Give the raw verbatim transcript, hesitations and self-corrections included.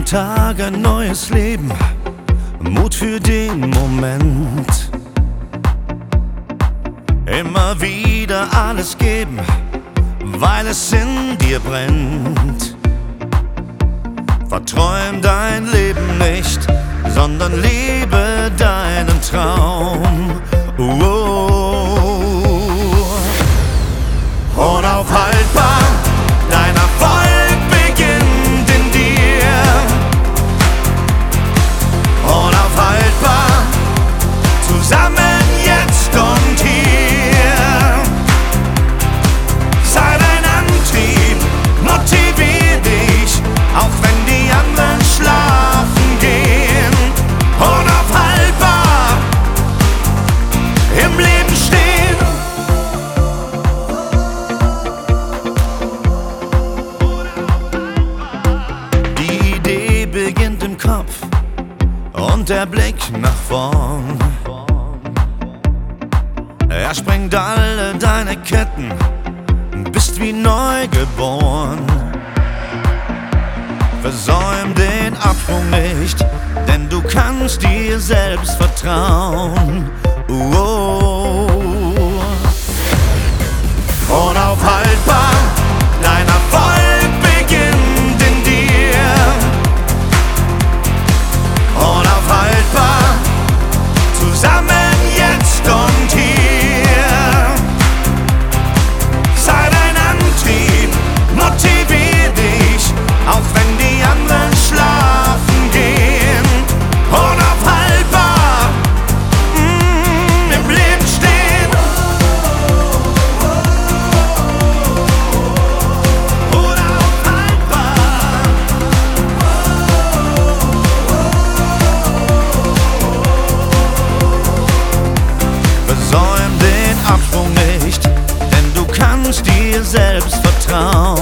Tag ein neues Leben, Mut für den Moment. Immer wieder alles geben, weil es in dir brennt. Verträum dein Leben nicht, sondern lebe deinen Traum. Oh. Unaufhaltbar, dein Erfolg beginnt in dir. Unaufhaltbar, zusammen jetzt und hier. Sei dein Antrieb, motivier dich, auch wenn die anderen schlafen gehen. Unaufhaltbar, im Leben stehen. Die Idee beginnt im Kopf und der Blick nach vorn. Er sprengt alle deine Ketten, bist wie neu geboren. Versäum den Absprung nicht, denn du kannst dir selbst vertrauen. Oh. Unaufhaltbar, dein Erfolg beginnt in dir. Unaufhaltbar, zusammen jetzt und hier. Sei dein Antrieb, motivier dich, auch wenn die anderen schlafen gehen. Unaufhaltbar, mm, im Leben stehen. Unaufhaltbar. Versäum den Absprung nicht, denn du kannst dir selbst vertrauen.